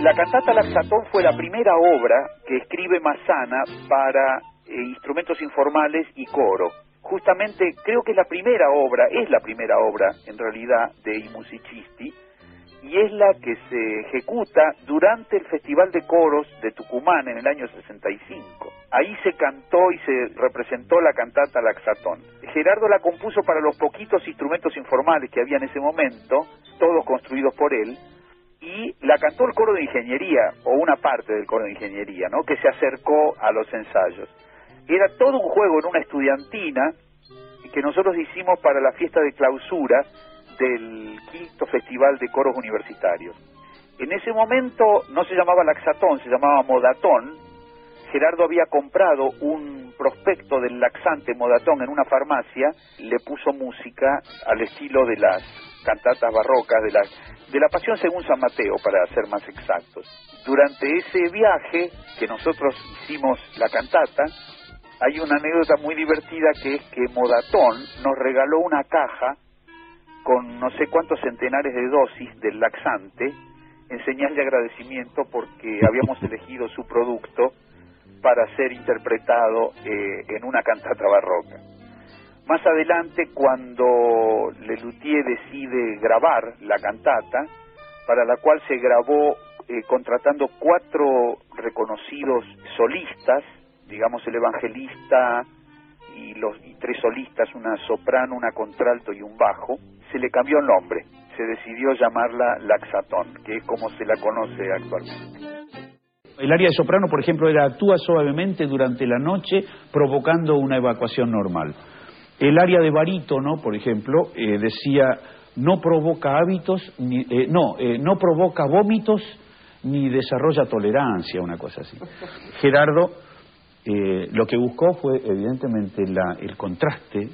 La cantata Laxatón fue la primera obra que escribe Massana para instrumentos informales y coro. Justamente creo que es la primera obra en realidad de I Musicisti, y es la que se ejecuta durante el Festival de Coros de Tucumán en el año 65. Ahí se cantó y se representó la cantata Laxatón. Gerardo la compuso para los poquitos instrumentos informales que había en ese momento, todos construidos por él, y la cantó el coro de ingeniería, o una parte del coro de ingeniería, ¿no?, que se acercó a los ensayos. Era todo un juego en una estudiantina que nosotros hicimos para la fiesta de clausura del quinto Festival de Coros Universitarios. En ese momento no se llamaba Laxatón, se llamaba Modatón. Gerardo había comprado un prospecto del laxante Modatón en una farmacia, le puso música al estilo de las cantatas barrocas, de la Pasión según San Mateo, para ser más exactos. Durante ese viaje que nosotros hicimos la cantata, hay una anécdota muy divertida, que es que Modatón nos regaló una caja con no sé cuántos centenares de dosis del laxante en señal de agradecimiento porque habíamos elegido su producto para ser interpretado en una cantata barroca. Más adelante, cuando Lelutier decide grabar la cantata, para la cual se grabó contratando 4 reconocidos solistas, digamos el evangelista y 3 solistas, una soprano, una contralto y un bajo, se le cambió el nombre, se decidió llamarla Laxatón, que es como se la conoce actualmente. El área de soprano, por ejemplo, actúa suavemente durante la noche, provocando una evacuación normal. El área de barítono, por ejemplo, decía, no provoca no provoca vómitos ni desarrolla tolerancia, una cosa así. Gerardo lo que buscó fue evidentemente el contraste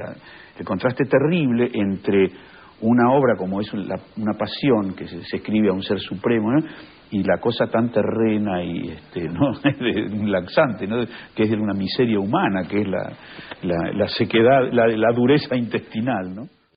terrible entre una obra como es una pasión que se escribe a un ser supremo, ¿no?, y la cosa tan terrena y ¿no?, un laxante, ¿no?, que es de una miseria humana, que es la sequedad, la dureza intestinal, ¿no?